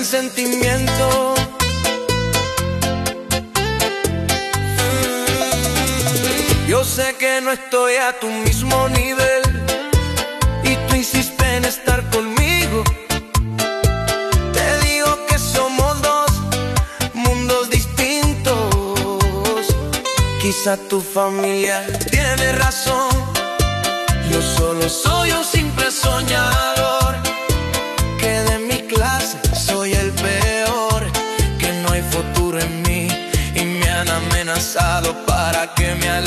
sentimiento. Yo sé que no estoy a tu mismo nivel y tú insistes en estar conmigo. Te digo que somos dos mundos distintos. Quizá tu familia tiene razón. Yo solo soy un simple soñador, que de mi clase soy el peor, que no hay futuro en mí y me han amenazado para que me aleje